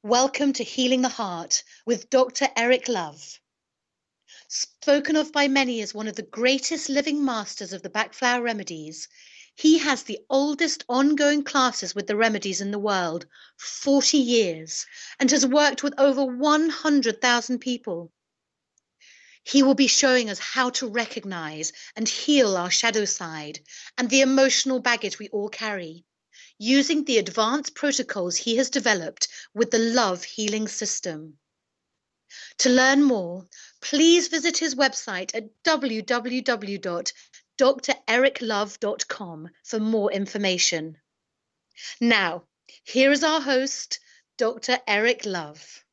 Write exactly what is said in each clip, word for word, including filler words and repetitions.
Welcome to Healing the Heart with Doctor Eric Love. Spoken of by many as one of the greatest living masters of the backflower remedies, he has the oldest ongoing classes with the remedies in the world, forty years, and has worked with over one hundred thousand people. He will be showing us how to recognize and heal our shadow side and the emotional baggage we all carry, using the advanced protocols he has developed with the Love Healing System. To learn more, please visit his website at w w w dot d r eric love dot com for more information. Now, here is our host, Doctor Eric Love.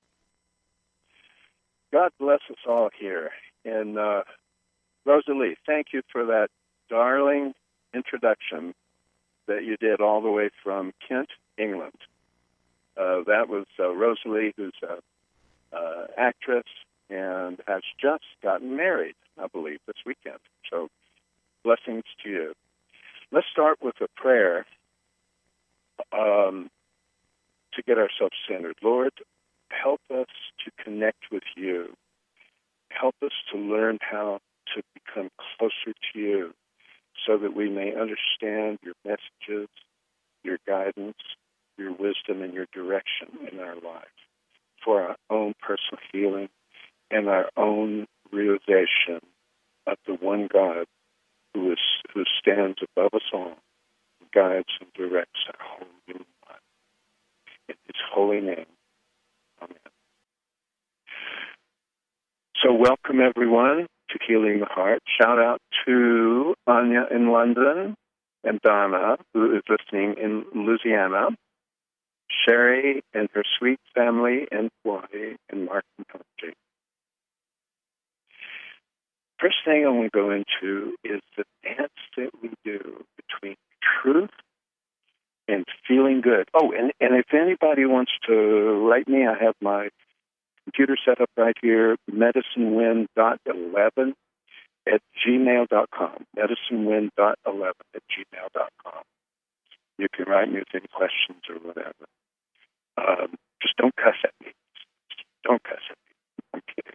God bless us all here. And uh, Rosalie, thank you for that darling introduction that you did all the way from Kent, England. Uh, that was uh, Rosalie, who's an uh, actress and has just gotten married, I believe, this weekend. So blessings to you. Let's start with a prayer um, to get ourselves centered. Lord, help us to connect with you. Help us to learn how to become closer to you so that we may understand your messages, your guidance, your wisdom, and your direction in our lives for our own personal healing and our own realization of the one God who is who stands above us all, guides and directs our whole human life. In his holy name, amen. So welcome, everyone, to Healing the Heart. Shout out to Anya in London and Donna, who is listening in Louisiana, Sherry and her sweet family in Hawaii, and Mark and Patrick. First thing I want to go into is the dance that we do between truth and feeling good. Oh, and, and if anybody wants to write me, I have my computer set up right here, medicinewin dot eleven at gmail dot com, medicinewin dot eleven at gmail dot com. You can write me with any questions or whatever. Um, just don't cuss at me. Don't cuss at me. I'm kidding.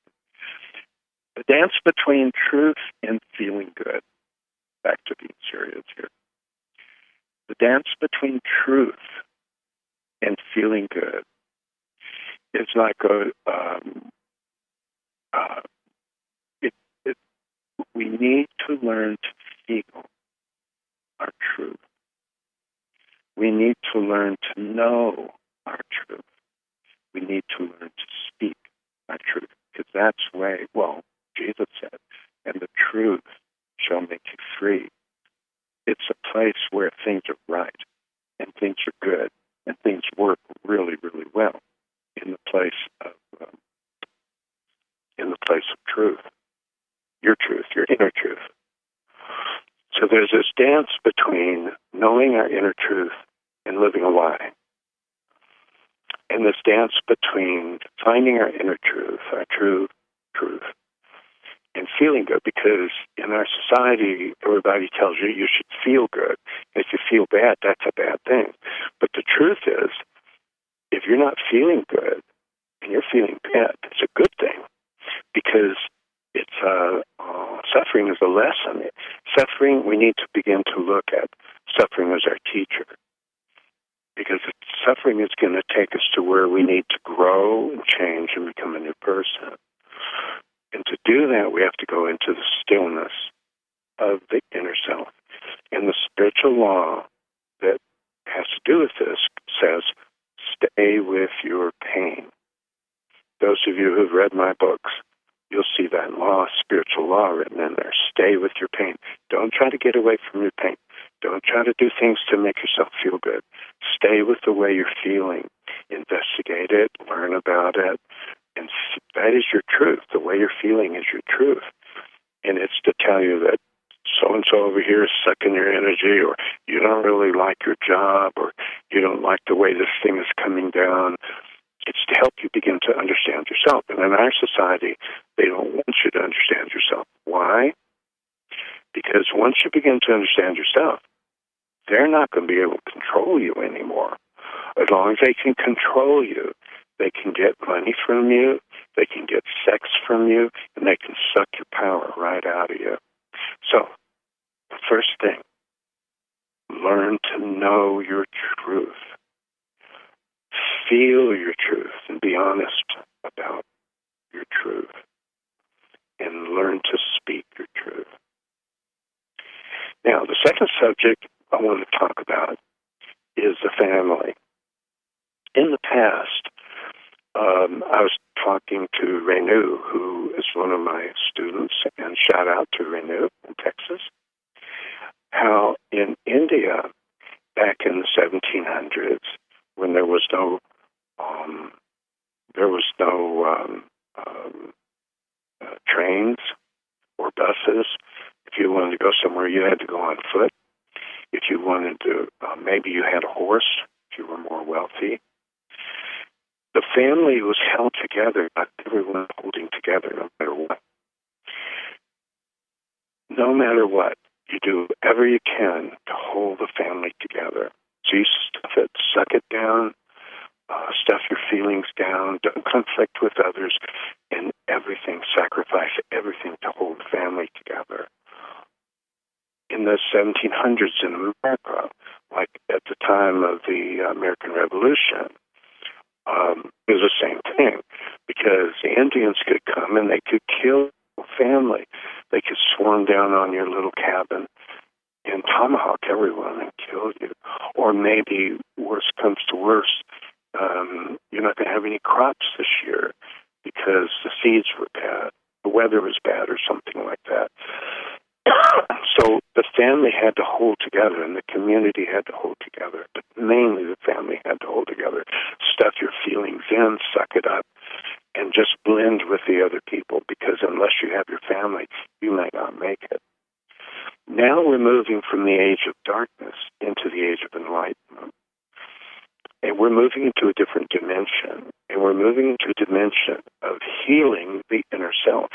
The dance between truth and feeling good. Back to being serious here. The dance between truth and feeling good is like a, um, uh, it, it, we need to learn to feel our truth. We need to learn to know our truth. We need to learn to speak our truth, because that's the way, well, Jesus said, and the truth shall make you free. It's a place where things are right, and things are good, and things work really, really well in the place of um, in the place of truth, your truth, your inner truth. So there's this dance between knowing our inner truth and living a lie, and this dance between finding our inner truth, our true truth, and feeling good, because in our society, everybody tells you you should feel good. If you feel bad, that's a bad thing. But the truth is, if you're not feeling good and you're feeling bad, it's a good thing, because it's uh, uh, suffering is a lesson. Suffering, we need to begin to look at suffering as our teacher, because suffering is going to take us to where we need to grow and change and become a new person. And to do that, we have to go into the stillness of the inner self. And the spiritual law that has to do with this says, stay with your pain. Those of you who've read my books, you'll see that law, spiritual law written in there. Stay with your pain. Don't try to get away from your pain. Don't try to do things to make yourself feel good. Stay with the way you're feeling. Investigate it, learn about it. And that is your truth. The way you're feeling is your truth. And it's to tell you that so-and-so over here is sucking your energy, or you don't really like your job, or you don't like the way this thing is coming down. It's to help you begin to understand yourself. And in our society, they don't want you to understand yourself. Why? Because once you begin to understand yourself, they're not going to be able to control you anymore. As long as they can control you, they can get money from you, they can get sex from you, and they can suck your power right out of you. So, the first thing, learn to know your truth. Feel your truth and be honest about your truth. And learn to speak your truth. Now, the second subject I want to talk about is the family. In the past, um, I was talking to Renu, who is one of my students, and shout out to Renu in Texas, how in India, back in the seventeen hundreds, when there was no, um, there was no um, um, uh, trains or buses. If you wanted to go somewhere, you had to go on foot. If you wanted to, uh, maybe you had a horse, if you were more wealthy. The family was held together by everyone holding together no matter what. No matter what, you do whatever you can to hold the family together. So you stuff it, suck it down, uh, stuff your feelings down, don't conflict with others, and everything, sacrifice everything to hold the family together. In the seventeen hundreds in America, like at the time of the American Revolution, um, it was the same thing, because the Indians could come and they could kill the family. They could swarm down on your little cabin and tomahawk everyone and kill you. Or maybe, worse comes to worse, um, you're not going to have any crops this year because the seeds were bad, the weather was bad, or something like that. So the family had to hold together, and the community had to hold together, but mainly the family had to hold together. Stuff your feelings in, suck it up, and just blend with the other people, because unless you have your family, you may not make it. Now we're moving from the age of darkness into the age of enlightenment. And we're moving into a different dimension, and we're moving into a dimension of healing the inner self.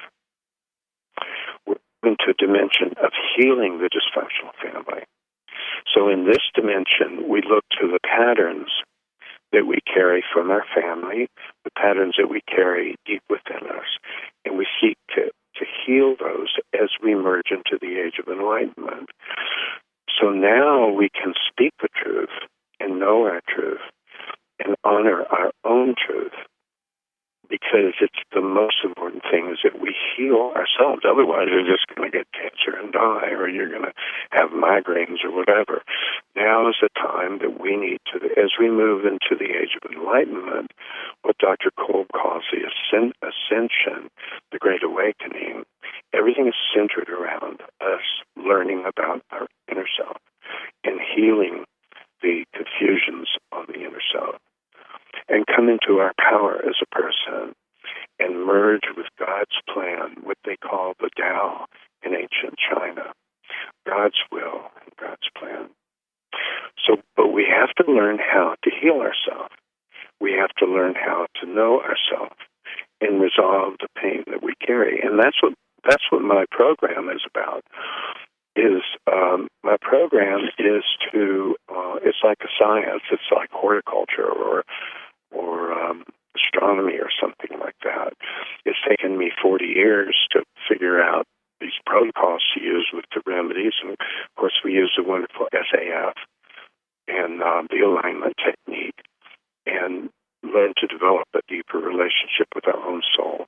We're into a dimension of healing the dysfunctional family. So in this dimension, we look to the patterns that we carry from our family, the patterns that we carry deep within us, and we seek to, to heal those as we merge into the age of enlightenment. So now we can speak the truth and know our truth and honor our own truth, because it's the most important thing is that we heal ourselves. Otherwise, you're just going to get cancer and die, or you're going to have migraines or whatever. Now is the time that we need to, as we move into the age of enlightenment, what Doctor Kolb calls the ascension, the Great Awakening, everything is centered around us learning about our inner self and healing the confusions on the inner self, and come into our power as a person and merge with God's plan, what they call the Tao in ancient China, God's will and God's plan. So, but we have to learn how to heal ourselves. We have to learn how to know ourselves and resolve the pain that we carry. And that's what that's what my program is about. Is um, my program is to uh, it's like a science. It's like horticulture or or um, astronomy or something like that. It's taken me forty years to figure out these protocols to use with the remedies. And, of course, we use the wonderful S A F and uh, the alignment technique and learn to develop a deeper relationship with our own soul.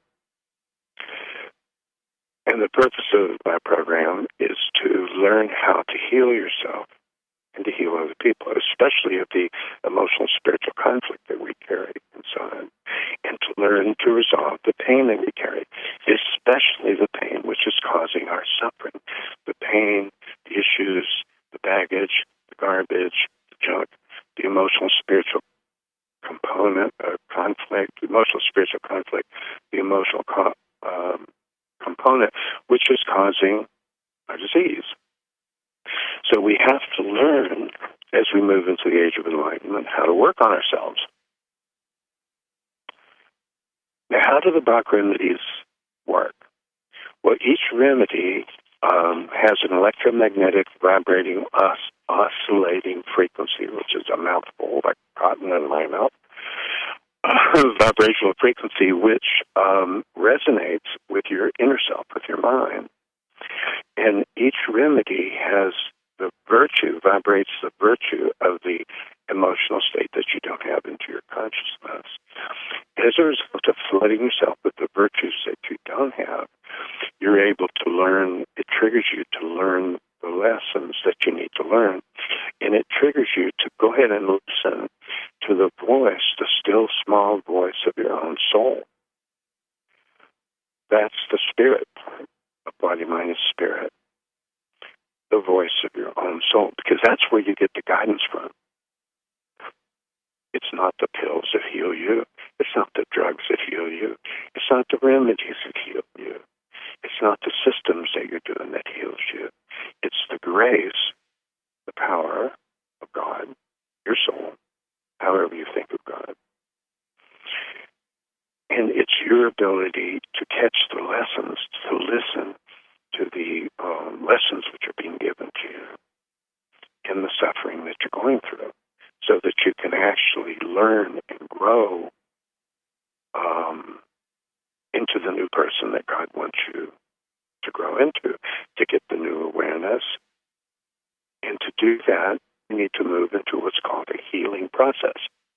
And the purpose of my program is to learn how to heal yourself and to heal other people, especially of the emotional spiritual conflict that we carry inside, and to learn to resolve the pain that we carry, especially the pain which is causing our suffering, the pain, the issues, the baggage, the garbage, the junk, the emotional spiritual component of conflict, the emotional spiritual conflict, the emotional co- um, component, which is causing our disease. So we have to learn, as we move into the age of enlightenment, how to work on ourselves. Now, how do the Bach remedies work? Well, each remedy um, has an electromagnetic vibrating os- oscillating frequency, which is a mouthful like cotton in my mouth, vibrational frequency, which um, resonates with your inner self, with your mind. And each remedy has the virtue, vibrates the virtue of the emotional state that you don't have into your consciousness. As a result of flooding yourself with the virtues that you don't have, you're able to learn, it triggers you to learn the lessons that you need to learn, and it triggers you to go ahead and listen to the voice, the still small voice of your own soul. That's the spirit part of body, mind, and spirit, the voice of your own soul, because that's where you get the guidance from. It's not the pills that heal you. It's not the drugs that heal you. It's not the remedies that heal you. It's not the systems that you're doing that heals you. It's the grace, the power of God, your soul, however you think of God. And it's your ability to catch the lessons, to listen to the um, lessons which are being given to you in the suffering that you're going through, so that you can actually learn and grow um, into the new person that God wants you to grow into, to get the new awareness. And to do that, you need to move into what's called a healing process.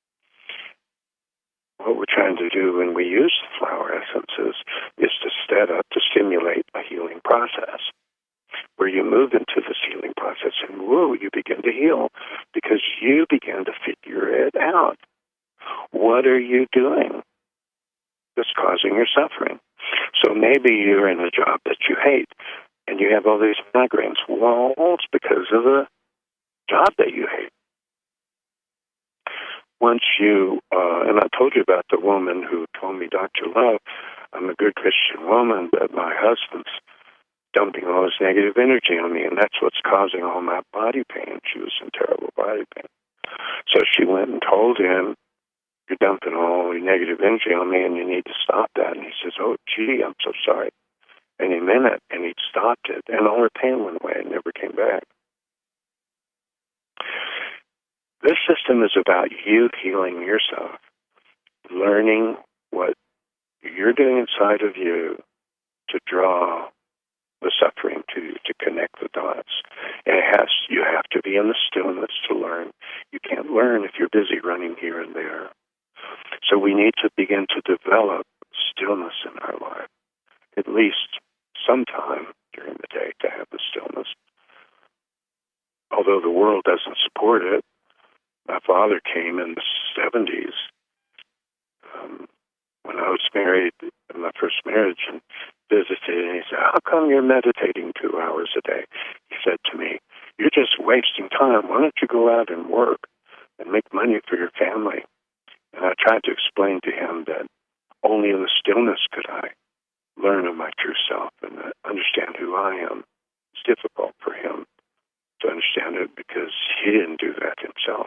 What we're trying to do when we use the flower essences is to set up, to stimulate a healing process, where you move into this healing process and, whoa, you begin to heal because you begin to figure it out. What are you doing that's causing your suffering? So maybe you're in a job that you hate and you have all these migraines. Well, it's because of the job that you hate. Once you, uh, and I told you about the woman who told me, Doctor Love, I'm a good Christian woman, but my husband's dumping all this negative energy on me, and that's what's causing all my body pain. She was in terrible body pain. So she went and told him, you're dumping all your negative energy on me, and you need to stop that. And he says, oh, gee, I'm so sorry. And he meant it, and he stopped it, and all her pain went away and never came back. This system is about you healing yourself, learning what you're doing inside of you to draw the suffering to to connect the dots. And it has you have to be in the stillness to learn. You can't learn if you're busy running here and there. So we need to begin to develop stillness in our life, at least sometime during the day to have the stillness. Although the world doesn't support it. My father came in the seventies um, when I was married, in my first marriage, and visited, and he said, how come you're meditating two hours a day? He said to me, you're just wasting time. Why don't you go out and work and make money for your family? And I tried to explain to him that only in the stillness could I learn of my true self and understand who I am. It's difficult for him to understand it because he didn't do that himself.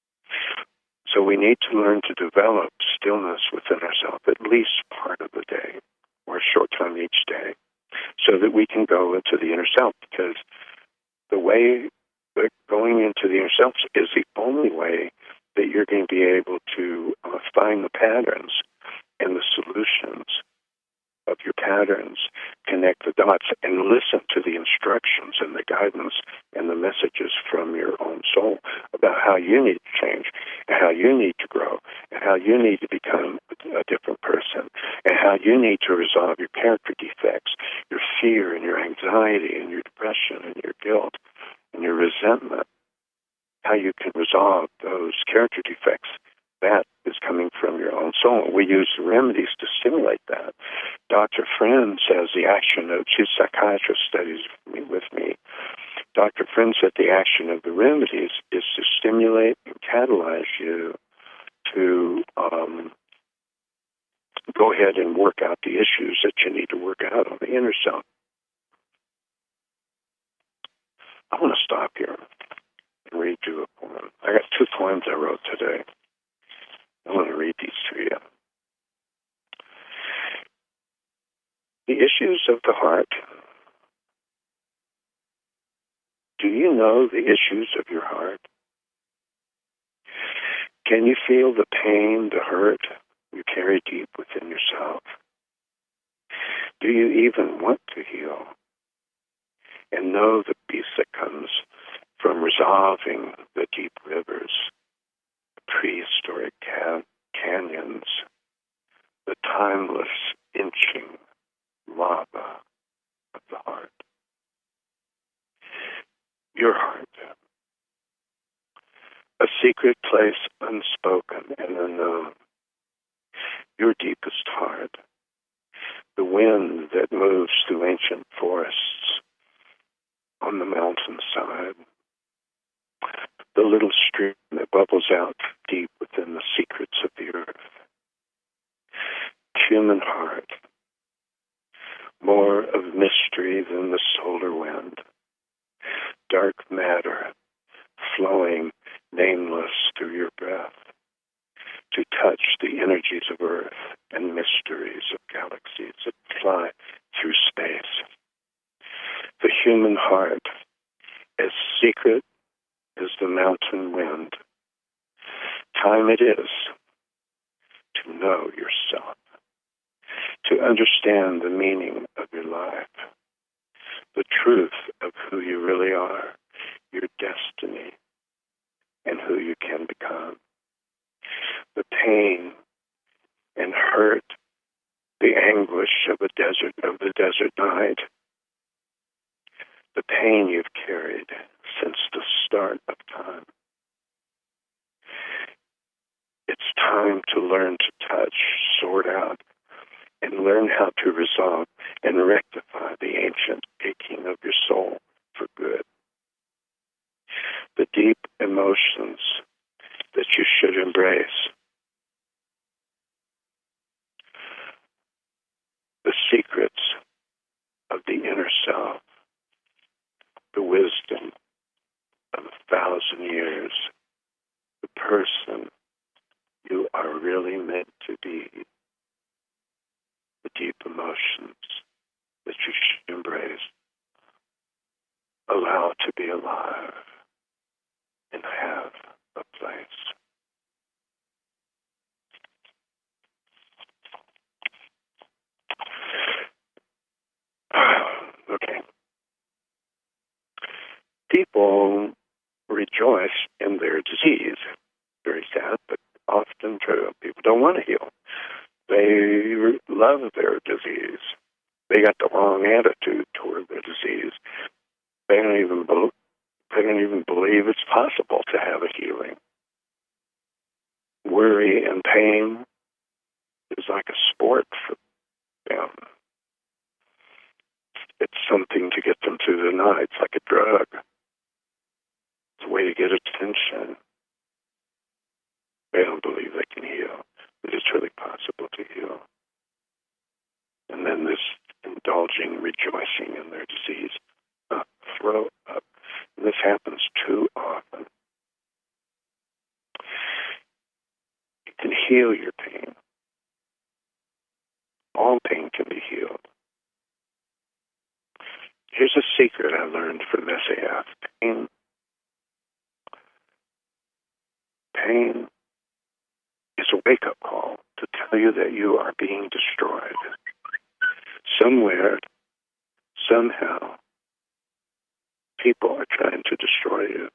So we need to learn to develop stillness within ourselves at least part of the day or a short time each day so that we can go into the inner self, because the way that going into the inner self is the only way that you're going to be able to uh, find the patterns and the solutions of your patterns, connect the dots, and listen to the instructions and the guidance and the messages from your own soul about how you need to change and how you need to grow and how you need to become a different person and how you need to resolve your character defects, your fear and your anxiety and your depression and your guilt and your resentment, how you can resolve those character defects. That is coming from your own soul. We use the remedies to stimulate that. Doctor Friend says the action of, she's a psychiatrist, studies with me. Doctor Friend said the action of the remedies is to stimulate and catalyze you to um, go ahead and work out the issues that you need to work out on the inner self. I want to stop here and read you a poem. I got two poems I wrote today. I want to read these to you. The issues of the heart do you know the issues of your heart? Can you feel the pain, the hurt you carry deep within yourself? Do you even want to heal and know the peace that comes from resolving the deep rivers, the prehistoric can- canyons, the timeless inching lava of the heart? Your heart, a secret place unspoken and unknown, your deepest heart, the wind that moves through ancient forests on the mountainside, the little stream that bubbles out deep within the secrets of the earth. Human heart, more of mystery than the solar wind, dark matter flowing nameless through your breath to touch the energies of earth and mysteries of galaxies that fly through space. The human heart, as secret as the mountain wind, time it is to know yourself, to understand the meaning of your life, the truth of who you really are, your destiny, and who you can become. The pain and hurt, the anguish of a desert of the desert night, the pain you've carried since the start of time. It's time to learn to touch, sort out, and learn how to resolve and rectify the ancient aching of your soul for good. The deep emotions that you should embrace. The secrets of the inner self. The wisdom of a thousand years. The person you are really meant to be. The deep emotions that you should embrace. Allow to be alive and have a place. Okay. People rejoice in their disease. Very sad, but often true. People don't want to heal. They love their disease. They got the wrong attitude toward their disease. They don't even believe, they don't even believe it's possible to have a healing. Worry and pain is like a sport for them. It's something to get them through the night. It's like a drug. It's a way to get attention. They don't believe they can heal, but it's really possible to heal. And then this indulging, rejoicing in their disease. Uh, throw up. And this happens too often. You can heal your pain. All pain can be healed. Here's a secret I learned from S A F. Pain, pain is a wake-up call to tell you that you are being destroyed. Somewhere, somehow, people are trying to destroy you.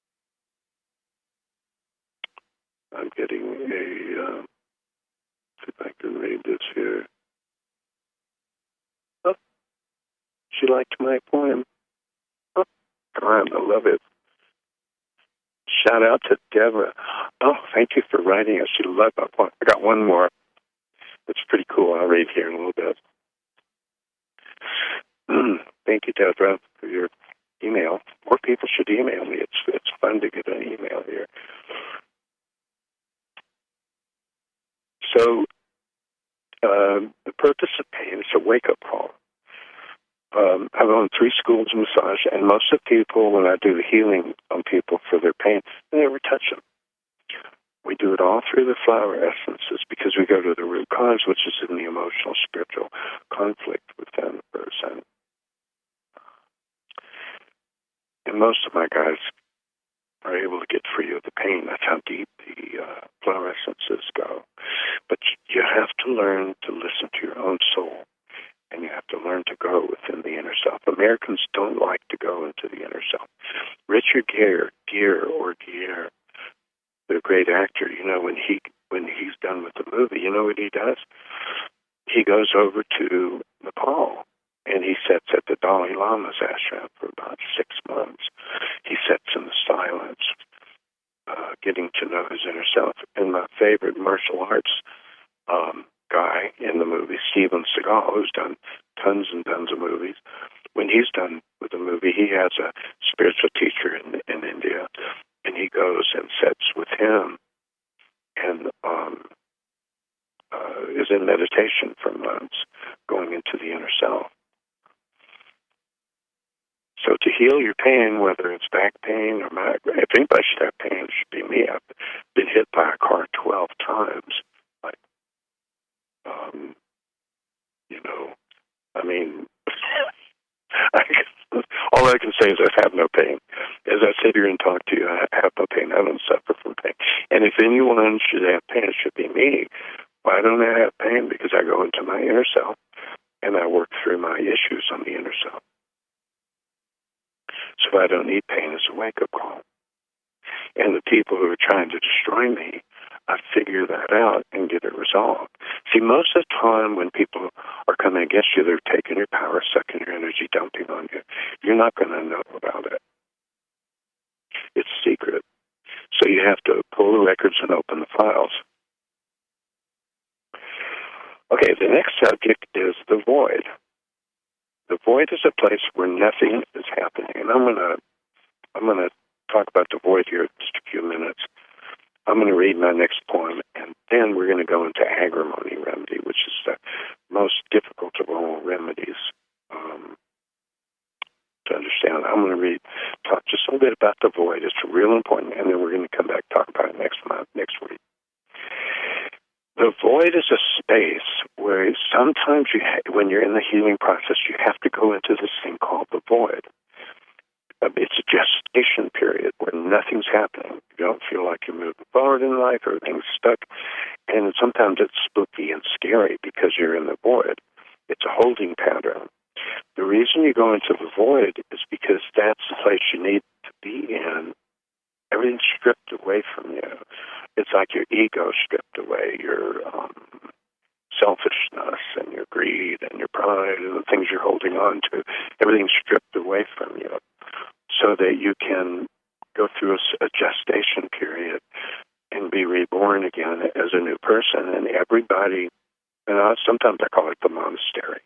I'm getting a, uh, see if I can read this here. Oh, she liked my poem. Oh, God, I love it. Shout out to Deborah. Oh, thank you for writing us. She loved my poem. I got one more. It's pretty cool. I'll read here in a little bit. Thank you, Deborah, for your email. More people should email me. It's it's fun to get an email here. So, uh, the purpose of pain is a wake-up call. Um, I've owned three schools of massage, and most of the people, when I do the healing on people for their pain, they never touch them. We do it all through the flower essences because we go to the root cause, which is in the emotional, spiritual conflict within the person. And most of my guys are able to get free of the pain. That's how deep the uh, fluorescences go. But you have to learn to listen to your own soul, and you have to learn to go within the inner self. Americans don't like to go into the inner self. Richard Gere, Gere or Gere, the great actor, you know, when he when he's done with the movie, you know what he does? He goes over to Nepal, and he sits at the Dalai Lama's ashram for about six months. He sits in the silence, uh, getting to know his inner self. And my favorite martial arts um, guy in the movie, Steven Seagal, who's done tons and tons of movies, when he's done with a movie, he has a spiritual teacher in, in India, and he goes and sits with him and um, uh, is in meditation for months, going into the inner self. So to heal your pain, whether it's back pain or migraine, if anybody should have pain, it should be me. I've been hit by a car twelve times. Like, um, you know, I mean, I can, all I can say is I have no pain. As I sit here and talk to you, I have no pain. I don't suffer from pain. And if anyone should have pain, it should be me. Why don't I have pain? Because I go into my inner self and I work through my issues on the inner self. So I don't need pain as a wake-up call. And the people who are trying to destroy me, I figure that out and get it resolved. See, most of the time when people are coming against you, they're taking your power, sucking your energy, dumping on you. You're not going to know about it. It's secret. So you have to pull the records and open the files. Okay, the next subject is the void. The void is a place where nothing is happening. And I'm going to I'm going to talk about the void here in just a few minutes. I'm going to read my next poem, and then we're going to go into agrimony remedy, which is the most difficult of all remedies um, to understand. I'm going to read, talk just a little bit about the void. It's real important, and then we're going to come back and talk about it next month, next week. The void is a space where sometimes you, ha- when you're in the healing process, you have to go into this thing called the void. It's a gestation period where nothing's happening. You don't feel like you're moving forward in life, everything's stuck. And sometimes it's spooky and scary because you're in the void. It's a holding pattern. The reason you go into the void is because that's the place you need to be in. Everything's stripped away from you. It's like your ego stripped away, your um, selfishness and your greed and your pride and the things you're holding on to. Everything's stripped away from you, so that you can go through a, a gestation period and be reborn again as a new person. And everybody, and I, sometimes I call it the monastery.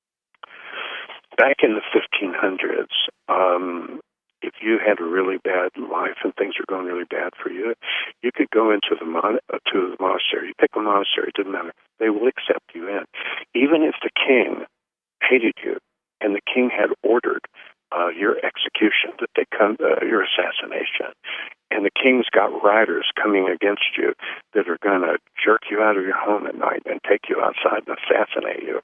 Back in the fifteen hundreds, um, if you had a really bad life and things were going really bad for you, you could go into the mon- uh, to the monastery. You pick a monastery, it doesn't matter. They will accept you in. Even if the king hated you and the king had ordered Uh, your execution, that they come, uh, your assassination, and the king's got riders coming against you that are going to jerk you out of your home at night and take you outside and assassinate you.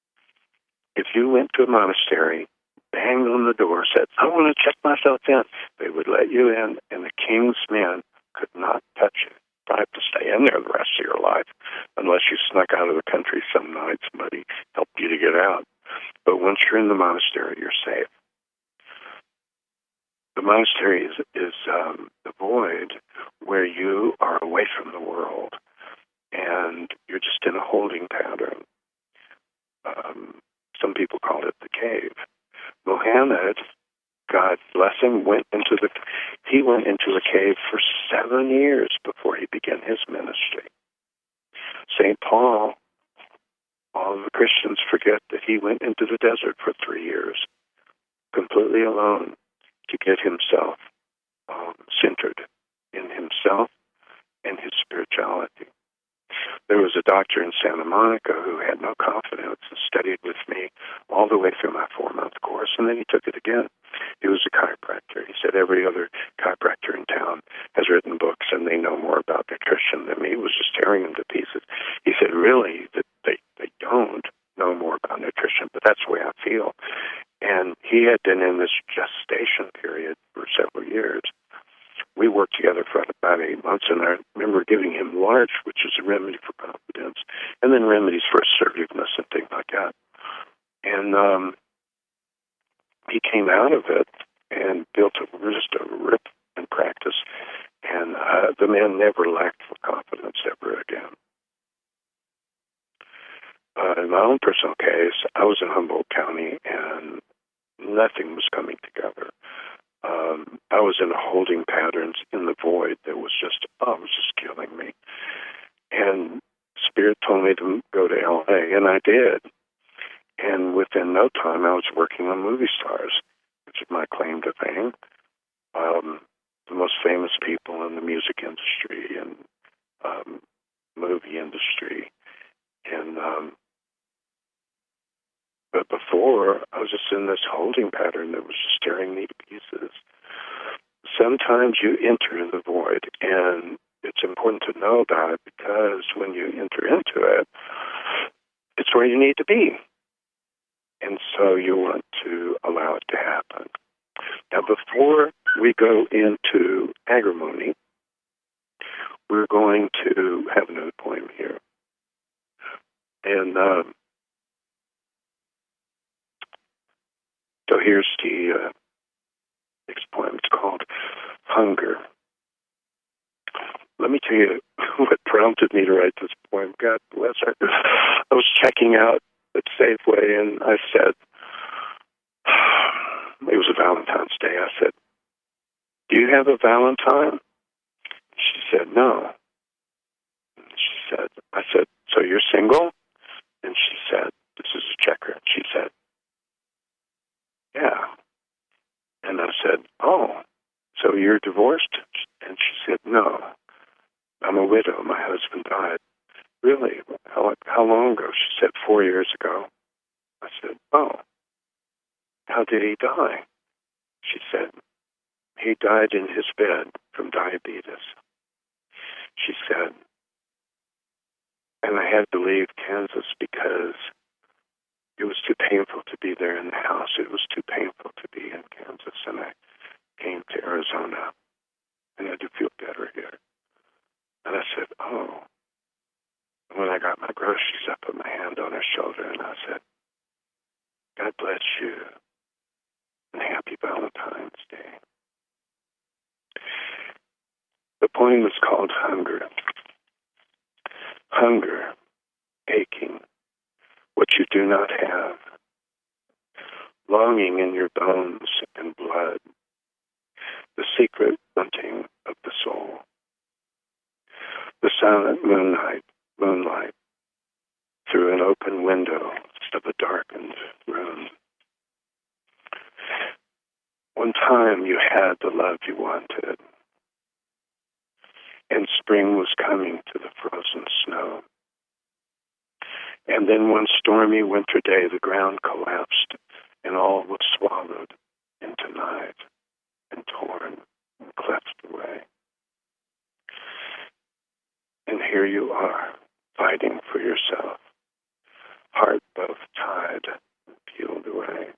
If you went to a monastery, banged on the door, said, "I want to check myself in," they would let you in, and the king's men could not touch you. You have to stay in there the rest of your life, unless you snuck out of the country some night, somebody helped you to get out. But once you're in the monastery, you're safe. The monastery is, is um, the void where you are away from the world and you're just in a holding pattern. Um, some people call it the cave. Muhammad, God bless him, went into the he went into a cave for seven years before he began his ministry. Saint Paul, all of the Christians forget that he went into the desert for three years, completely alone, to get himself um, centered in himself and his spirituality. There was a doctor in Santa Monica who had no confidence and studied with me all the way through my four-month course, and then he took it again. He was a chiropractor. He said every other chiropractor in town has written books, and they know more about nutrition than me. He was just tearing them to pieces. He said, really, that they, they don't know more about nutrition, but that's the way I feel. And he had been in this gestation period several years. We worked together for about eight months, and I remember giving him Larch, which is a remedy for confidence, and then remedies for assertiveness and things like that. And um, he came out of it and built a, just a rip in practice, and uh, the man never lacked for confidence ever again. Uh, in my own personal case, I was in Humboldt County, and nothing was coming together. Um, I was in holding patterns in the void that was just, oh, it was just killing me. And Spirit told me to go to L A, and I did. And within no time, I was working on movie stars, which is my claim to fame. Um, the most famous people in the music industry and um, movie industry. And um, but before, I was just in this holding pattern that was just tearing me to pieces. Sometimes you enter the void, and it's important to know that, because when you enter into it, it's where you need to be. And so you want to allow it to happen. Now, before we go into agrimony, we're going to have another poem here. And um, so here's the uh, next poem. It's called Hunger. Let me tell you what prompted me to write this poem. God bless her. I was checking out at Safeway, and I said, it was a Valentine's Day. I said, do you have a Valentine? She said, no. She said, I said, so you're single? And she said, this is a checker. And she said, yeah. And I said, oh, so you're divorced? And she said, no, I'm a widow. My husband died. Really? How, how long ago? She said, four years ago. I said, oh, how did he die? She said, he died in his bed from diabetes. She said, and I had to leave Kansas because it was too painful to be there in the house. It was too painful to be in Kansas, and I came to Arizona, and I do feel better here. And I said, oh. And when I got my groceries, I put my hand on her shoulder, and I said, God bless you, and happy Valentine's Day. The poem is called Hunger. Hunger, aching, what you do not have, longing in your bones and blood, the secret hunting of the soul, the silent moonlight, moonlight through an open window of a darkened room. One time you had the love you wanted, and spring was coming to the frozen snow. And then one stormy winter day, the ground collapsed, and all was swallowed into night and torn and cleft away. And here you are, fighting for yourself, heart both tied and peeled away.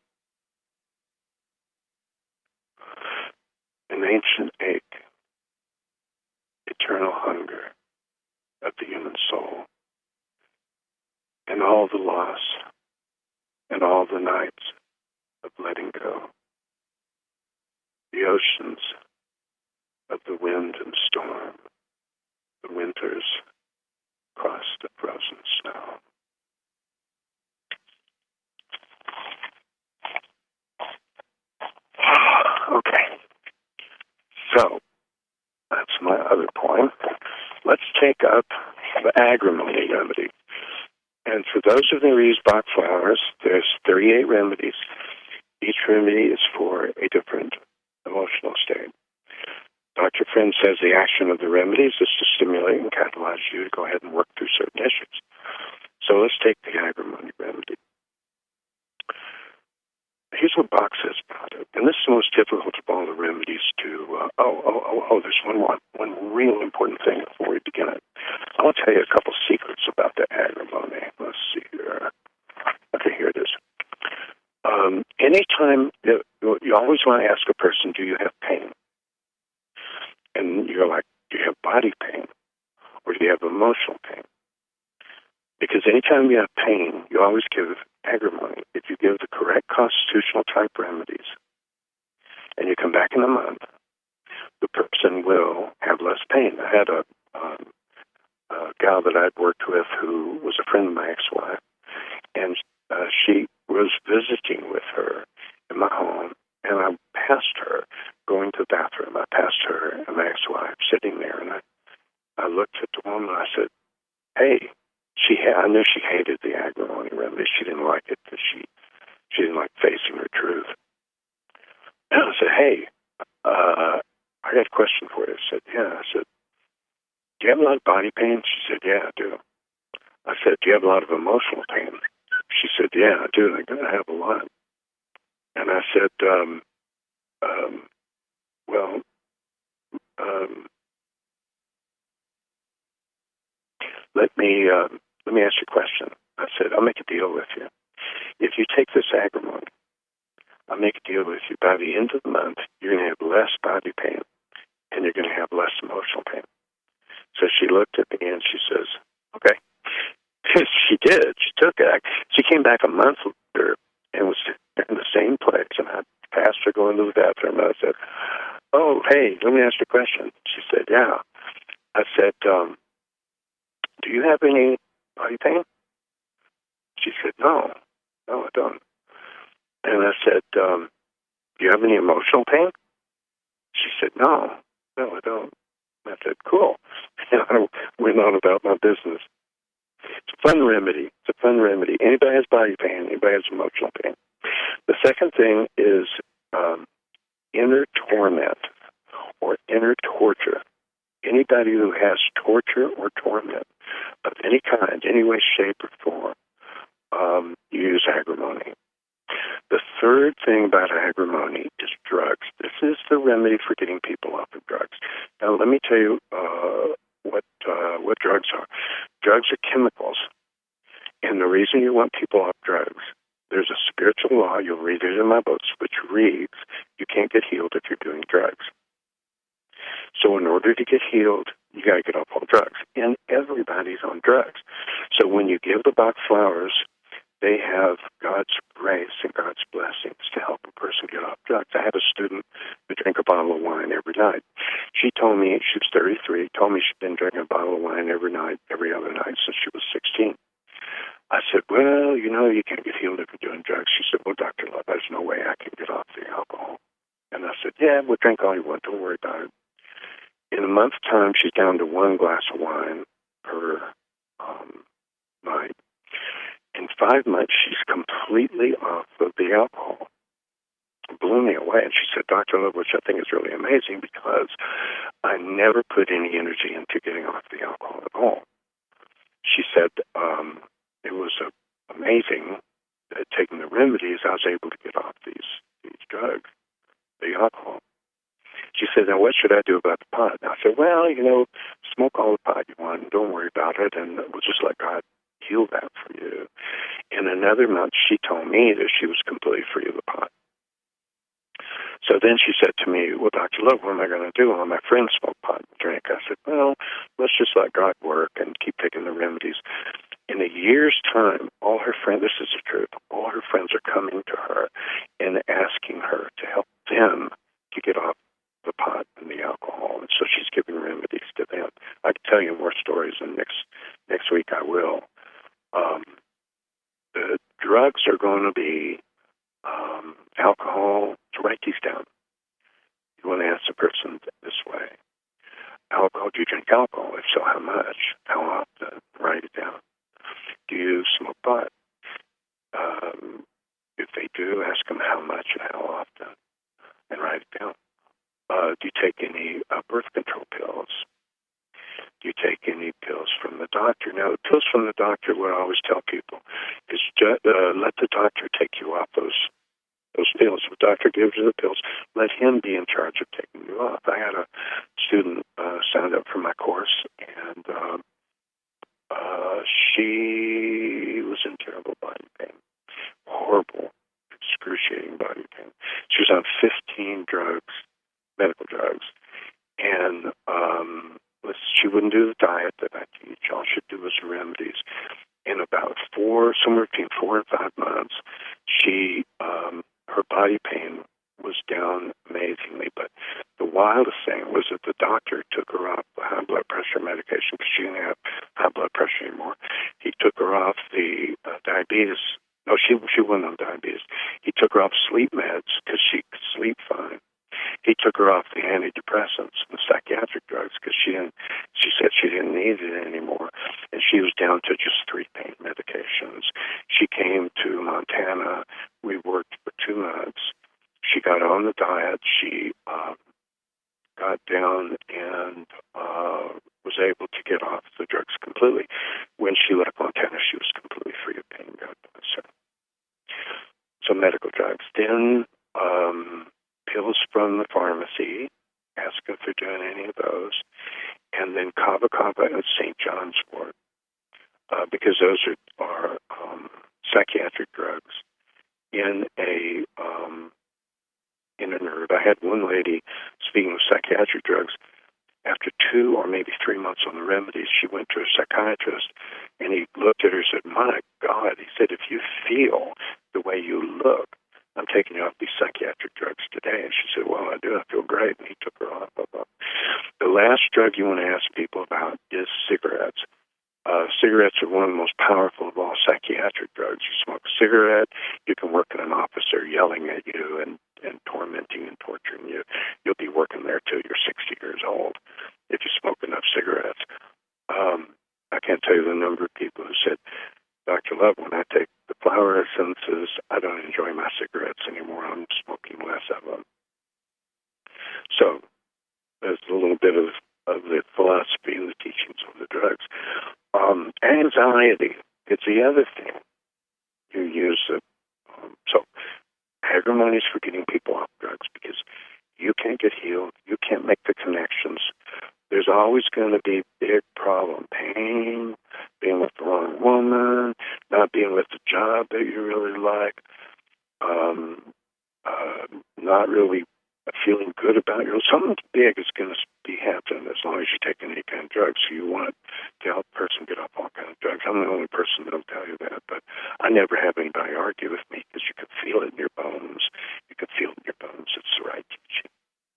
An ancient ache, eternal hunger of the human soul, and all the loss and all the nights of letting go, the oceans of the wind and storm, the winters across the frozen snow. Okay, so that's my other poem. Let's take up the agrimony remedy. And for those of the Reeves Bach flowers, there's thirty-eight remedies. Each remedy is for a different emotional state. Doctor Friend says the action of the remedies is to stimulate and catalyze you to go ahead and work through certain issues. So let's take the agrimony remedy. Here's what Bach says about it, and this is the most difficult of all the remedies to, uh, oh, oh, oh, oh, there's one, one, one real important thing before we begin it. I want to tell you a couple secrets about the agrimony. Let's see here. Okay, here it is. Um, anytime, you, you always want to ask a person, do you have pain? you have emotional pain. Because anytime you have pain, you always give agrimony. If you give the correct constitutional type remedies and you come back in a month, the person will have less pain. I had a, um, a gal that I'd worked with who was a friend of my ex-wife, and uh, she was visiting with her in my home, and I passed her going to the bathroom. I passed her and my ex-wife sitting there, and I, I looked at the woman and I said, hey, she ha- I knew she hated the agrimony remedy. She didn't like it because she, she didn't like facing her truth. And I said, hey, uh, I got a question for you. I said, yeah. I said, do you have a lot of body pain? She said, yeah, I do. I said, do you have a lot of emotional pain? She said, yeah, I do. I gotta have a lot. And I said, um, um, well, um, let me uh, let me ask you a question. I said, I'll make a deal with you. If you take this agrimony, I'll make a deal with you. By the end of the month, you're going to have less body pain, and you're going to have less emotional pain. So she looked at me and she says, okay. She did. She took it. She came back a month later and was in the same place. And I passed her going to the bathroom. And I said, oh, hey, let me ask you a question. She said, yeah. I said, um, do you have any body pain? She said, no. No, I don't. And I said, um, do you have any emotional pain? She said, no. No, I don't. I said, cool. And I went on about my business. It's a fun remedy. It's a fun remedy. Anybody has body pain. Anybody has emotional pain. The second thing is um, inner torment or inner torture. Anybody who has torture or torment of any kind, any way, shape, or form, um, use agrimony. The third thing about agrimony is drugs. This is the remedy for getting people off of drugs. Now, let me tell you uh, what uh, what drugs are. Drugs are chemicals, and the reason you want people off drugs, there's a spiritual law, you'll read it in my books, which reads, you can't get healed if you're doing drugs. So in order to get healed, you got to get off all drugs. And everybody's on drugs. So when you give the Bach flowers, they have God's grace and God's blessings to help a person get off drugs. I have a student who drank a bottle of wine every night. She told me, she was thirty-three, told me she'd been drinking a bottle of wine every night, every other night since she was sixteen. I said, well, you know, you can't get healed if you're doing drugs. She said, well, Doctor Love, there's no way I can get off the alcohol. And I said, yeah, we'll drink all you want. Don't worry about it. In a month's time, she's down to one glass of wine per um, night. In five months, she's completely off of the alcohol. It blew me away. And she said, Doctor Love, which I think is really amazing because I never put any energy into getting off the alcohol at all. She said, um, it was uh, amazing that taking the remedies, I was able to get off these, these drugs, the alcohol. She said, now what should I do about the pot? And I said, well, you know, smoke all the pot you want and don't worry about it, and we'll just let God heal that for you. In another month, she told me that she was completely free of the pot. So then she said to me, well, Doctor Love, what am I going to do? All my friends smoke pot and drink. I said, well, let's just let God work and keep taking the remedies. In a year's time, all her friends, this is the truth, all her friends are coming to her and asking her to help them to get off the pot and the alcohol. And so she's giving remedies to them. I can tell you more stories, and next next week I will. Um, the drugs are going to be um, alcohol. So write these down. You want to ask the person this way. Alcohol, do you drink alcohol? If so, how much? How often? Write it down. Do you smoke pot? Um, if they do, ask them how much and how often, and write it down. Uh, do you take any uh, birth control pills? Do you take any pills from the doctor? Now, the pills from the doctor, what I always tell people is ju- uh, let the doctor take you off those those pills. If the doctor gives you the pills, let him be in charge of taking you off. I had a student uh, signed up for my course, and um, uh, she was in terrible body pain, horrible, excruciating body pain. She was on fifteen drugs, medical drugs, and um, she wouldn't do do the diet that I teach. All she'd do was remedies. In about four, somewhere between four and five months, she, um, her body pain was down amazingly. But the wildest thing was that the doctor took her off the high blood pressure medication because she didn't have high blood pressure anymore. He took her off the uh, diabetes. No, she she wasn't on diabetes. He took her off sleep meds because she could sleep fine. He took her off the antidepressants, the psychiatric drugs, because she didn't. She said she didn't need it anymore, and she was down to just three pain medications. She came to Montana. We worked for two months. She got on the diet. She um, got down and uh, was able to get off the drugs completely. When she left Montana, she was completely free of pain. God bless her. So medical drugs. Then um, pills from the pharmacy. Ask if they're doing any of those. And then Kava Kava and Saint John's wort, uh, because those are, are um, psychiatric drugs in a um, in a nerve. I had one lady, speaking of psychiatric drugs, after two or maybe three months on the remedies, she went to a psychiatrist, and he looked at her and said, "My God," he said, "if you feel the way you look, I'm taking you off these psychiatric drugs today." And she said, "Well, I do. I feel great." And he took her off. Blah, blah. The last drug you want to ask people about is cigarettes. Uh, cigarettes are one of the most powerful of all psychiatric drugs. You smoke a cigarette, you can work in an office. They're yelling at you and, and tormenting and torturing you. You'll be working there till you're sixty years old if you smoke enough cigarettes. Um, I can't tell you the number of people who said, "Doctor Love, when I take the flower essences, I don't enjoy my cigarettes anymore. I'm smoking less of them." So there's a little bit of, of the philosophy and the teachings of the drugs. Um, anxiety is the other thing you use. Uh, um, so agrimony is for getting people off drugs because you can't get healed. You can't make the connections. There's always going to be a big problem. Pain, being with the wrong woman, not being with the job that you really like, um, uh, not really feeling good about you. Something big is going to be happening as long as you're taking any kind of drugs. So you want to help a person get off all kinds of drugs. I'm the only person that'll tell you that, but I never have anybody argue with me because you can feel it in your bones. You can feel it in your bones. It's the right teaching.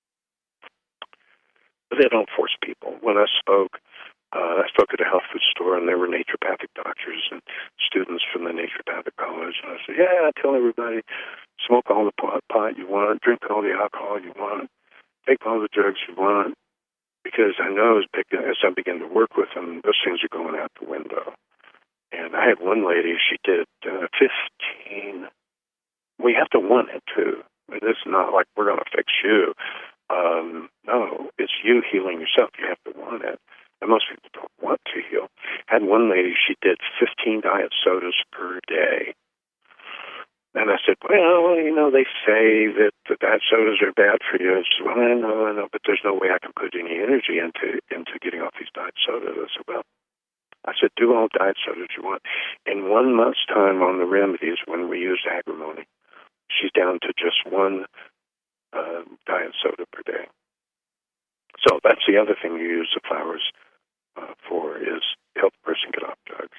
But they don't force people. When I spoke, uh, I spoke at a health food store, and there were naturopathic doctors and students from the naturopathic college. And I said, "Yeah, I tell everybody, smoke all the pot, pot you want, drink all the alcohol you want, take all the drugs you want," because I know as, big, as I begin to work with them, those things are going out the window. And I had one lady, she did uh, fifteen. We have to want it, too. I mean, it's not like we're going to fix you. Um, no, it's you healing yourself. You have to want it. And most people don't want to heal. I had one lady, she did fifteen diet sodas per day. And I said, "Well, you know, they say that the diet sodas are bad for you." And she said, "Well, I know, I know, but there's no way I can put any energy into into getting off these diet sodas." I said, "Well," I said, "do all diet sodas you want." In one month's time on the remedies, when we used agrimony, she's down to just one uh, diet soda per day. So that's the other thing you use the flowers uh, for, is help the person get off drugs.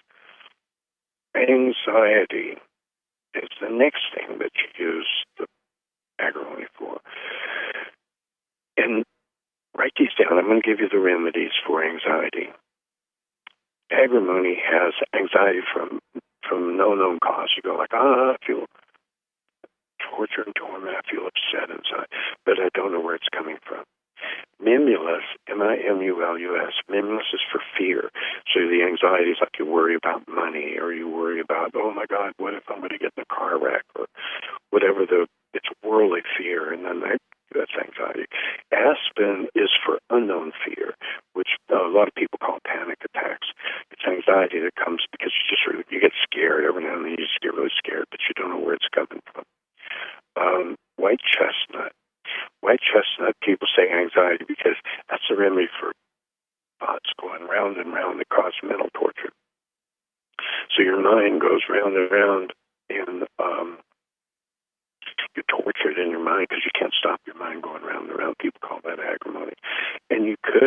Anxiety is the next thing that you use the agrimony for. And write these down. I'm going to give you the remedies for anxiety. Agrimony has anxiety from from no known cause. You go like, ah, I feel torture and torment. I feel upset inside, but I don't know where it's coming from. Mimulus, M I M U L U S, mimulus is for fear. So the anxiety is like you worry about money, or you worry about, oh my God, what if I'm going to get in a car wreck, or whatever. The It's worldly fear, and then that, that's anxiety. Aspen is for unknown fear, which a lot of people call panic attacks. It's anxiety that comes because you just really, you get scared every now and then. You just get really scared, but you don't know where it's coming from. Um, white chestnut. White chestnut, people say anxiety because that's the remedy for thoughts going round and round that cause mental torture. So your mind goes round and round, and um, you're tortured in your mind because you can't stop your mind going round and round. People call that agrimony. And you could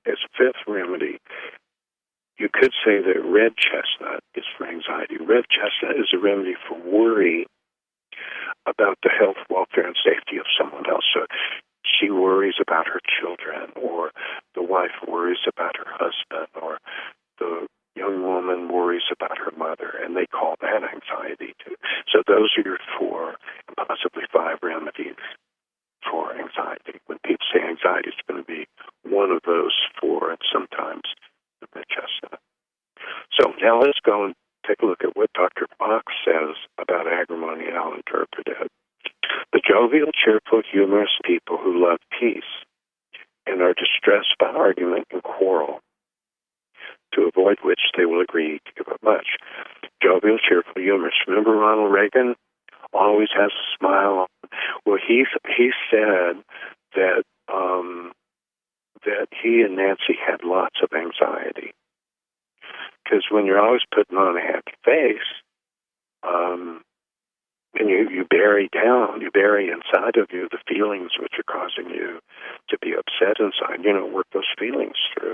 as a fifth remedy, you could say that red chestnut is for anxiety. Red chestnut is a remedy for worry about the health, welfare, and safety of someone else. So she worries about her children, or the wife worries about her husband, or the young woman worries about her mother, and they call that anxiety too. So those are your four, and possibly five remedies for anxiety. When people say anxiety, it's going to be one of those four, and sometimes the red chestnut. So now let's go and take a look at what Doctor Bach says about agrimony, and I'll interpret it. The jovial, cheerful, humorous people who love peace and are distressed by argument and quarrel, to avoid which they will agree to give up much. Jovial, cheerful, humorous. Remember Ronald Reagan? Always has a smile on. Well, he, he said that, um, that he and Nancy had lots of anxiety. Because when you're always putting on a happy face, um, and you, you bury down, you bury inside of you the feelings which are causing you to be upset inside, you know, work those feelings through.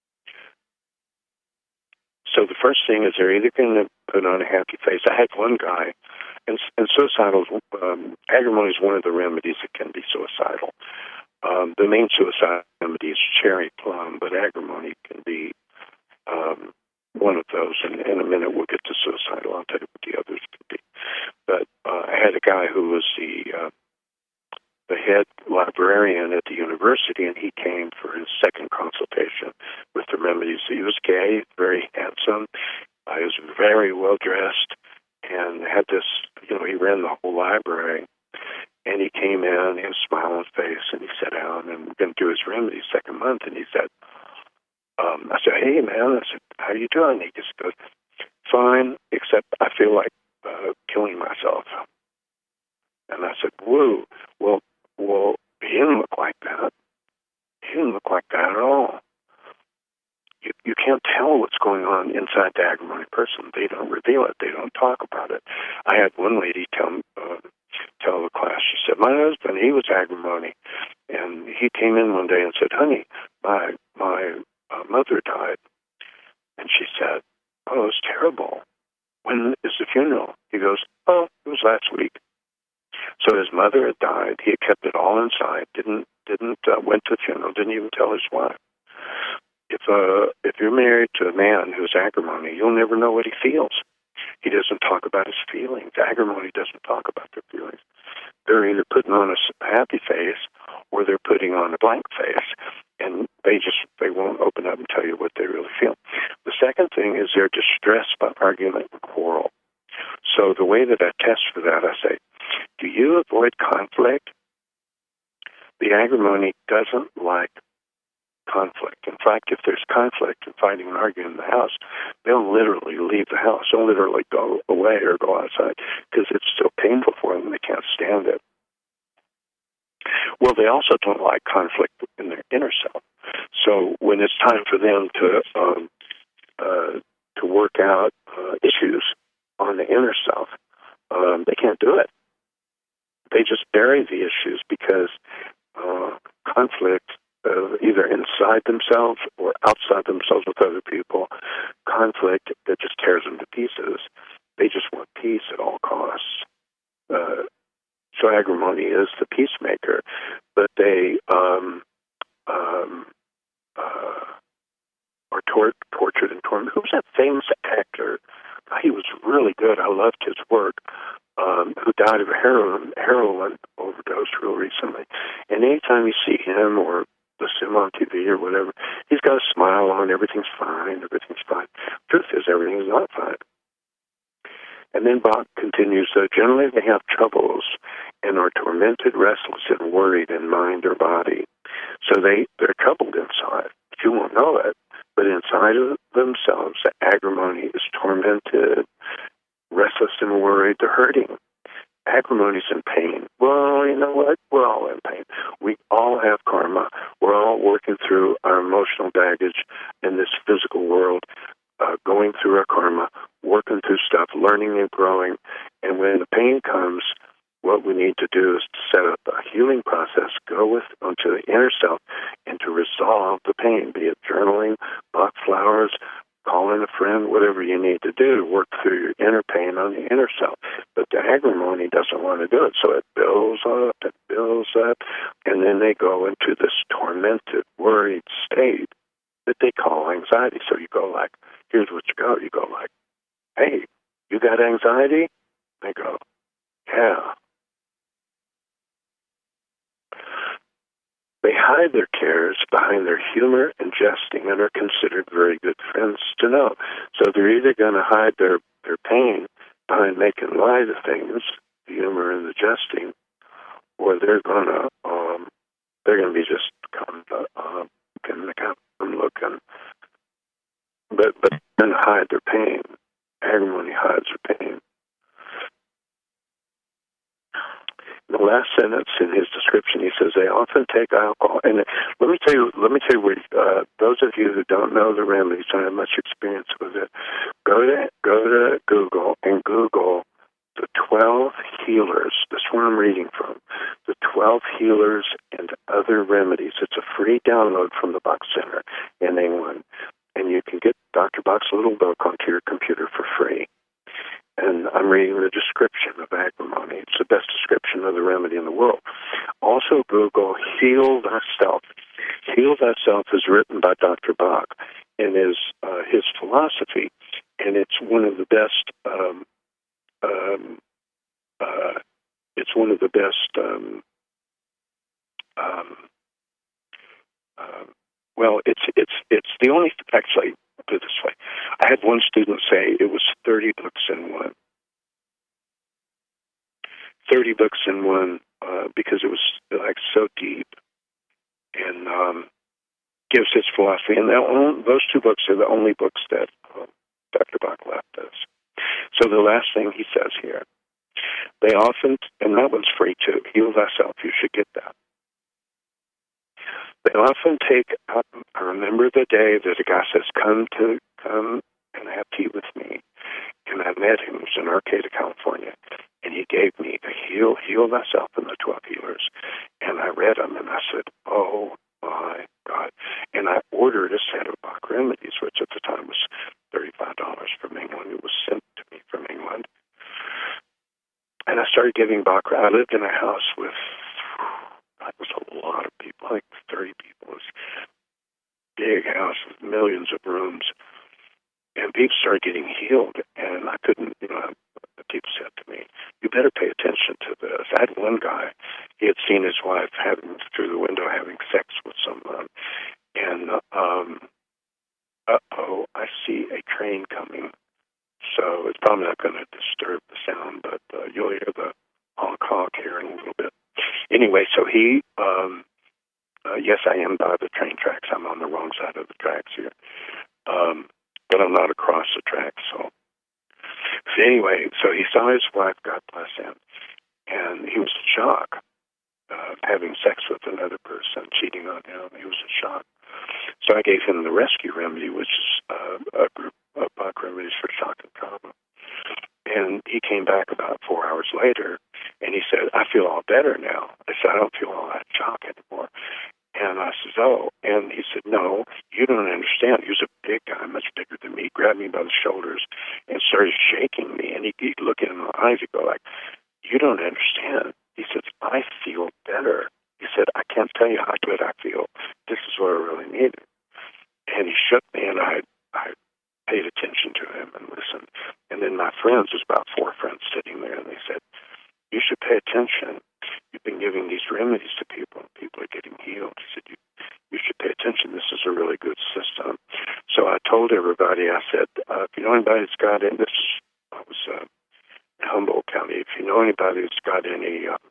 So the first thing is they're either going to put on a happy face. I had one guy, and, and suicidal, um, agrimony is one of the remedies that can be suicidal. Um, the main suicide remedy is cherry plum, but agrimony can be um, one of those. And in a minute we'll get to suicidal. I'll tell you what the others can be. But uh, I had a guy who was the uh, the head librarian at the university, and he came for his second consultation with the remedies. He was gay, very handsome. Uh, he was very well dressed, and had this, you know, he ran the whole library. And he came in, he had a smile on his face, and he sat down and we're going to do his remedies second month. And he said, um, I said, hey, man, I said, how you doing? He just goes, fine, except I feel like uh, killing myself. And I said, whoa, well, well, he didn't look like that. He didn't look like that at all. You, you can't tell what's going on inside the agrimony person. They don't reveal it. They don't talk about it. I had one lady tell me, uh, tell the class, she said, my husband, he was agrimony. And he came in one day and said, honey, my my uh, mother died. And she said, oh, it's terrible. When is the funeral? He goes, oh, it was last week. So his mother had died. He had kept it all inside, didn't didn't uh, went to the funeral, didn't even tell his wife. If uh, if you're married to a man who's agrimony, you'll never know what he feels. He doesn't talk about his feelings. Agrimony doesn't talk about their feelings. They're either putting on a happy face or they're putting on a blank face, and they just they won't open up and tell you what they really feel. The second thing is they're distressed by argument and quarrel. So the way that I test for that, I say, do you avoid conflict? The agrimony doesn't like conflict. In fact, if there's conflict and fighting and arguing in the house, they'll literally leave the house. They'll literally go away or go outside because it's so painful for them. They can't stand it. Well, they also don't like conflict in their inner self. So when it's time for them to um, uh, to work out uh, issues on the inner self, um, they can't do it. They just bury the issues because uh, conflict, uh, either inside themselves or outside themselves with other people, conflict that just tears them to pieces. They just want peace at all costs. Uh, so agrimony is the peacemaker, but they um, um, uh, are tor- tortured and tormented. Who was that famous actor? He was really good. I loved his work. Um, who died of a heroin, heroin overdose real recently. And anytime you see him or listen him on T V or whatever, he's got a smile on, everything's fine, everything's fine. Truth is, everything is not fine. And then Bach continues, so generally they have troubles and are tormented, restless, and worried in mind or body. So they, they're troubled inside. You won't know it, but inside of themselves, the agrimony is tormented, restless and worried, they're hurting. Acrimony's in pain. Well, you know what? We're all in pain. We all have karma. We're all working through our emotional baggage in this physical world, uh, going through our karma, working through stuff, learning and growing. And when the pain comes, what we need to do is to set up a healing process, go with onto the inner self, and to resolve the pain, be it hours, call in a friend, whatever you need to do to work through your inner pain on the inner self. But the agrimony doesn't want to do it, so it builds up, it builds up, and then they go into this tormented, worried state that they call anxiety. So you go like, here's what you go. You go like, hey, you got anxiety? They go, yeah. They hide their cares behind their humor and jesting and are considered very good friends to know. So they're either going to hide their, their pain behind making light of things, the humor and the jesting, or they're going to um, they're going to be just kind of uh, looking, looking, but but then hide their pain. Agrimony hides their pain. The last sentence in his description, he says they often take alcohol. And let me tell you, let me tell you, what, uh, those of you who don't know the remedies, don't have much experience with it, go to go to Google and Google the twelve healers. That's where I'm reading from. The twelve healers and other remedies. It's a free download from the Bach Center in England, and you can get Doctor Bach's little book onto your computer for free. And I'm reading the description of agrimony. It's the best description of the remedy in the world. Also, Google Heal Thyself. Heal Thyself is written by Doctor Bach and is uh, his philosophy, and it's one of the best. Um, um, uh, it's one of the best. Um, um, uh, well, it's it's it's the only actually. Put it this way. I had one student say it was thirty books in one. thirty books in one uh, because it was like so deep and um, gives his philosophy. And only, those two books are the only books that uh, Doctor Bach left us. So the last thing he says here, they often, and that one's free too, Heal Thyself, you should get that. They often take, um, I remember the day that a guy says, come to, come and have tea with me. And I met him, it was in Arcata, California, and he gave me the Heal, Heal Thyself and the twelve Healers. And I read them, and I said, oh, my God. And I ordered a set of Bach remedies, which at the time was thirty-five dollars from England. It was sent to me from England. And I started giving Bach. I lived in a house with, it was a lot of people, like thirty people. It was a big house with millions of rooms. And people started getting healed, and I couldn't, you know, people said to me, you better pay attention to this. I had one guy, he had seen his wife having, through the window, having sex with someone, and, um, uh-oh, I see a train coming. So it's probably not going to disturb the sound, but uh, you'll hear the honk-honk here in a little bit. Anyway, so he, um, uh, yes, I am by the train tracks. I'm on the wrong side of the tracks here. Um, but I'm not across the tracks. So. so anyway, so he saw his wife, God bless him, and he was in shock, uh, having sex with another person, cheating on him. He was in shock. So I gave him the rescue remedy, which is uh, a group of Bach remedies for shock and trauma. And he came back about four hours later, and he said, I feel all better now. I said, I don't feel all that shock anymore. And I said, oh. And he said, no, you don't understand. He was a big guy, much bigger than me. He grabbed me by the shoulders and started shaking me. And he, he'd look in my eyes. He'd go like, you don't understand. He said, I feel better. He said, I can't tell you how good I feel. This is what I really needed. And he shook me, and I, I paid attention to him and listened. And then my friends, there's about four friends sitting there, and they said, you should pay attention. You've been giving these remedies to people, and people are getting healed. He said, you, you should pay attention. This is a really good system. So I told everybody, I said, uh, if you know anybody that's got it, this I was uh, in Humboldt County, if you know anybody that's got any uh,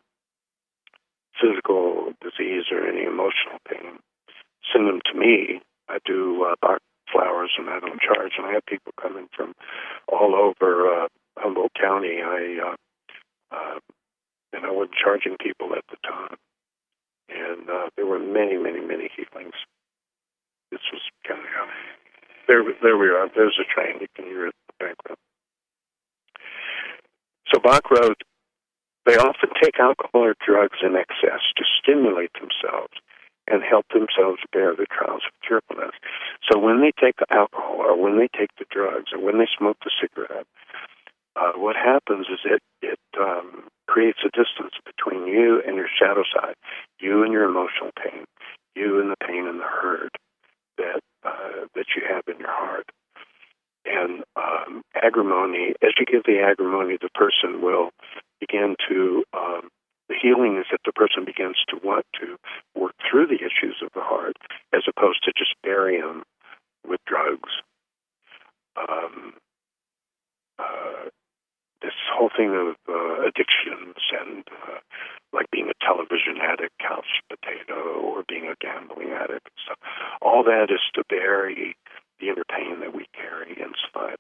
physical disease or any emotional pain, send them to me. I do uh, Bach flowers, and I don't charge. And I have people coming from all over uh, Humboldt County. I uh, uh, and I wasn't charging people at the time. And uh, there were many, many, many healings. This was kind of there. There we are. There's a train. You can hear it in the background. So Bach wrote, they often take alcohol or drugs in excess to stimulate themselves and help themselves bear the trials of cheerfulness. So when they take the alcohol, or when they take the drugs, or when they smoke the cigarette, uh, what happens is it, it um, creates a distance between you and your shadow side, you and your emotional pain, you and the pain and the hurt that uh, that you have in your heart. And um, agrimony, as you give the agrimony, the person will begin to, um, the healing is that the person begins to want to work through the issues of the heart as opposed to just bury them with drugs. Um, uh, this whole thing of uh, addictions and uh, like being a television addict, couch potato, or being a gambling addict, so all that is to bury the inner pain that we carry inside.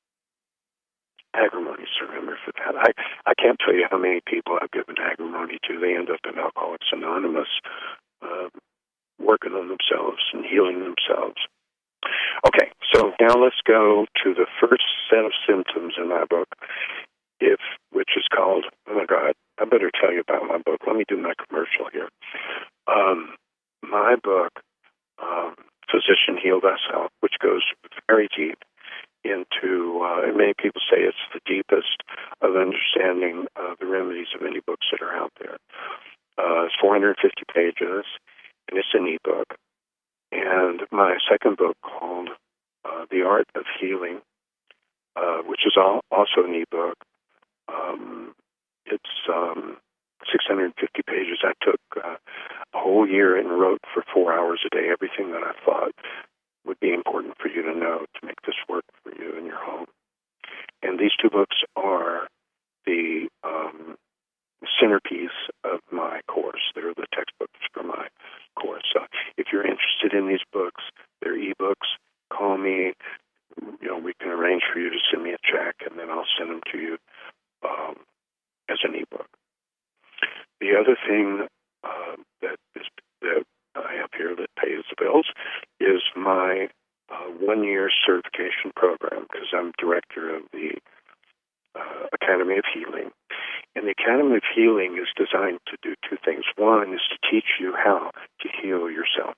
Agrimony is to remember for that. I, I can't tell you how many people I've given agrimony to. They end up in Alcoholics Anonymous, uh, working on themselves and healing themselves. Okay, so now let's go to the first set of symptoms in my book, if which is called, oh my God, I better tell you about my book. Let me do my commercial here. Um, my book, um, Physician Heal Thyself, which goes very deep into, uh, and many people say it's the deepest of understanding uh, the remedies of any books that are out there. Uh, it's four hundred fifty pages, and it's an ebook. And my second book, called uh, The Art of Healing, uh, which is all, also an ebook, um, it's um, six hundred fifty pages. I took uh, a whole year and wrote for four hours a day everything that I thought would be important for you to know to make this work for you in your home. And these two books are the um, centerpiece of my course. They're the textbooks for my course. So if you're interested in these books, they're ebooks, call me. You know, we can arrange for you to send me a check, and then I'll send them to you um, as an ebook. The other thing uh, that is that I have here that pays the bills is my uh, one-year certification program, because I'm director of the uh, Academy of Healing. And the Academy of Healing is designed to do two things. One is to teach you how to heal yourself,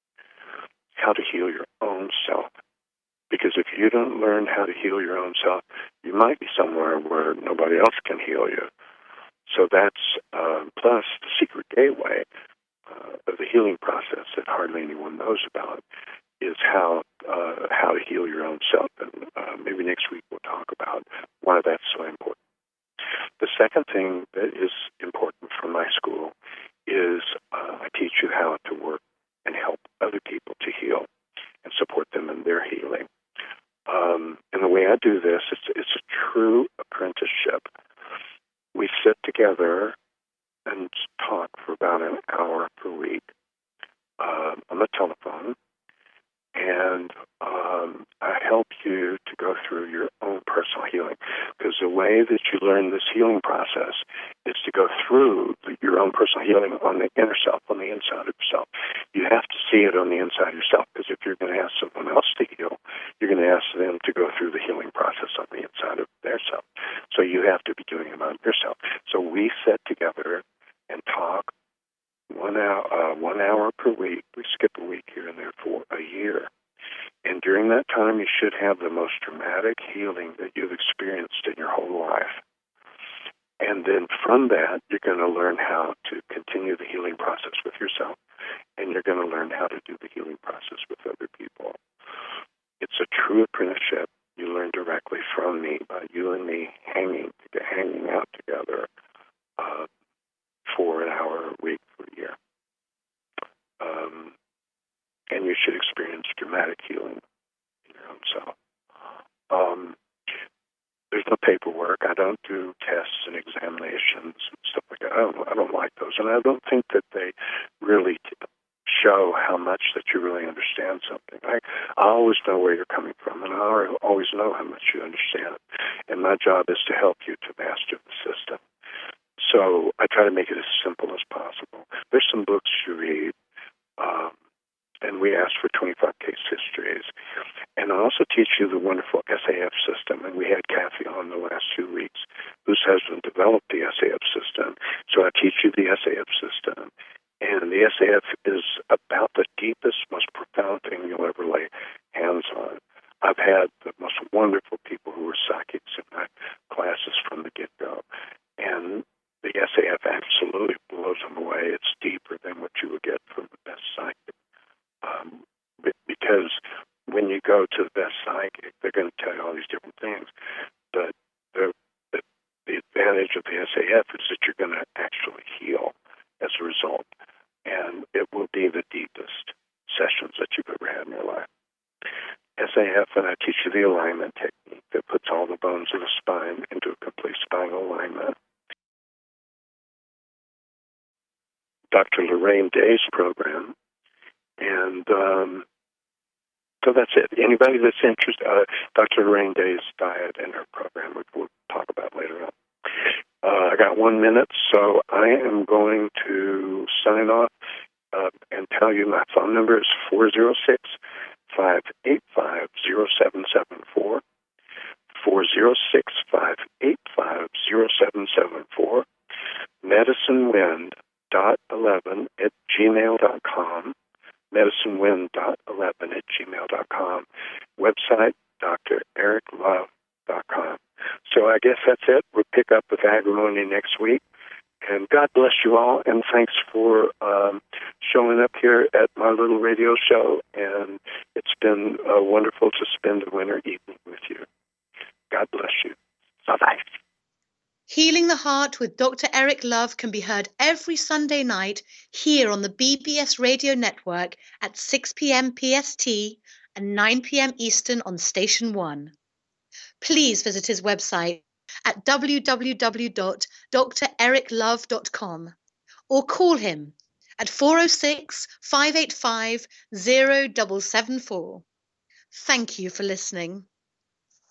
how to heal your own self. Because if you don't learn how to heal your own self, you might be somewhere where nobody else can heal you. So that's, uh, plus the secret gateway uh, of the healing process that hardly anyone knows about is how uh, how to heal your own self. And uh, maybe next week we'll talk about why that's so important. The second thing that is important from my school is uh, I teach you how to work and help other people to heal and support them in their healing. Um, and the way I do this, it's, it's a true apprenticeship. We sit together and talk for about an hour per week uh, on the telephone, and um, I help you to go through your own personal healing. Because the way that you learn this healing process is to go through your own personal healing on the inner self, on the inside of yourself. You have to see it on the inside of yourself, because if you're going to ask someone else to heal, you're going to ask them to go through the healing process on the inside of their self. So you have to be doing it on yourself. So we sit together and talk one hour, uh, one hour per week. We skip a week here and there for a year. And during that time, you should have the most dramatic healing that you've experienced in your whole life. And then from that, you're going to learn how to continue the healing process with yourself, and you're going to learn how to do the healing process with other people. It's a true apprenticeship. You learn directly from me by you and me hanging hanging out together uh, for an hour a week for a year. Um, and you should experience dramatic healing in your own self. Um, there's no paperwork. I don't do tests and examinations and stuff like that. I don't, I don't like those, and I don't think that they really show how much that you really understand something. I, I always know where you're coming from, and I always know how much you understand. And my job is to help you to master the system. So I try to make it as simple as possible. There's some books you read, um, and we ask for twenty-five case histories. And I also teach you the wonderful S A F system. And we had Kathy on the last two weeks, whose husband developed the S A F system. So I teach you the S A F system. And the S A F is about the deepest, most profound thing you'll ever lay hands on. I've had the most wonderful people who were psychics in my classes from the get-go. And the S A F absolutely blows them away. It's deeper than what you would get from the best psychic. Um, because when you go to the best psychic, they're going to tell you all these different things. But the, the, the advantage of the S A F is that you're going to actually heal as a result. And it will be the deepest sessions that you've ever had in your life. S A F, and I teach you the alignment technique that puts all the bones of the spine into a complete spinal alignment. Doctor Lorraine Day's program. And um, so that's it. Anybody that's interested, uh, Doctor Lorraine Day's diet and her program, which we'll talk about later on. Uh, I got one minute, so I am going to sign off uh, and tell you my phone number is four oh six, five eight five, oh seven seven four, four oh six, five eight five, oh seven seven four, medicinewind dot eleven at gmail dot com, medicinewind dot eleven at gmail dot com, website d r eric love dot com. So I guess that's it. We'll pick up with agrimony next week. And God bless you all, and thanks for um, showing up here at my little radio show. And it's been uh, wonderful to spend a winter evening with you. God bless you. Bye-bye. Healing the Heart with Doctor Eric Love can be heard every Sunday night here on the B B S Radio Network at six p.m. P S T and nine p.m. Eastern on Station one. Please visit his website at w w w dot d r eric love dot com or call him at four oh six, five eight five, oh seven seven four. Thank you for listening.